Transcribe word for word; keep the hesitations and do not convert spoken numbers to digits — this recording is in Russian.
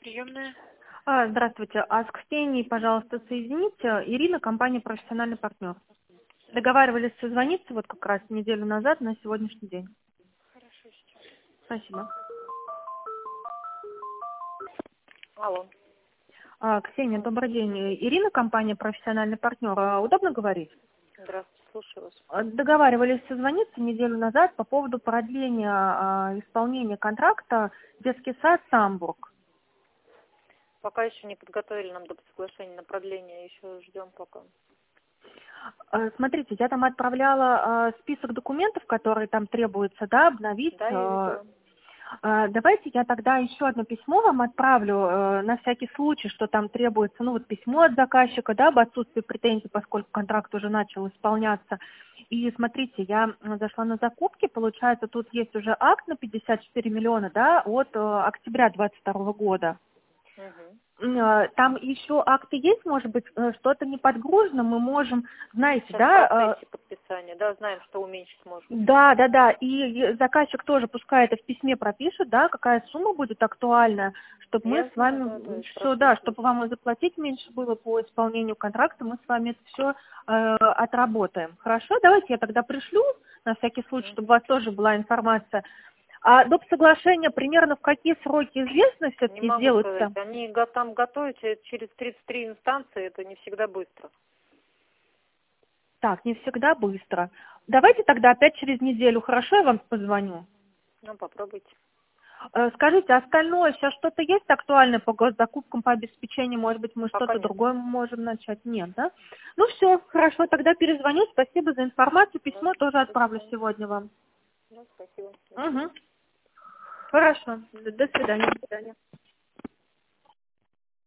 Приемная. А, Здравствуйте. А с Ксенией, пожалуйста, соедините. Ирина, компания «Профессиональный партнер». Договаривались созвониться вот как раз неделю назад на сегодняшний день. Хорошо, сейчас. Спасибо. Алло. А, Ксения, добрый день. Ирина, компания «Профессиональный партнер». А, Удобно говорить? Здравствуйте, слушаю вас. А, Договаривались созвониться неделю назад по поводу продления а, исполнения контракта детский сад «Самбург». Пока еще не подготовили нам доп. Соглашение на продление, еще ждем пока. А, Смотрите, я там отправляла а, список документов, которые там требуется, да, обновить. Да, я а, видела. А, Давайте я тогда еще одно письмо вам отправлю э, на всякий случай, что там требуется, ну вот письмо от заказчика, да, об отсутствии претензий, поскольку контракт уже начал исполняться. И смотрите, я м, зашла на закупки, получается, тут есть уже акт на пятьдесят четыре миллиона, да, от э, октября двадцать второго года. Угу. М, э, Там еще акты есть, может быть, э, что-то не подгружено, мы можем, знаете, Сейчас в да, э, процессе подписания. Да, знаем, что уменьшить можно. да, да, да. И заказчик тоже пускай это в письме пропишет, да, какая сумма будет актуальна, чтобы мы Я с знаю, да, да, вами это все, да, прописано. чтобы вам и заплатить меньше было по исполнению контракта, мы с вами это все э, отработаем. Хорошо, давайте я тогда пришлю, на всякий случай, чтобы у Угу. вас тоже была информация. А доп. Соглашения примерно в какие сроки известно Не все-таки могу сказать. сделаются? Они го- там готовят э, через тридцать три инстанции, это не всегда быстро. Так, не всегда быстро. Давайте тогда опять через неделю, хорошо, я вам позвоню? Ну, попробуйте. Э, Скажите, остальное сейчас что-то есть актуальное по госзакупкам, по обеспечению? Может быть, мы Пока что-то нет. другое можем начать? Нет, да? Ну все, хорошо, тогда перезвоню. Спасибо за информацию. Да, Письмо тоже до отправлю свидания. сегодня вам. Да, спасибо. До свидания. Угу. Хорошо. До до свидания. До свидания.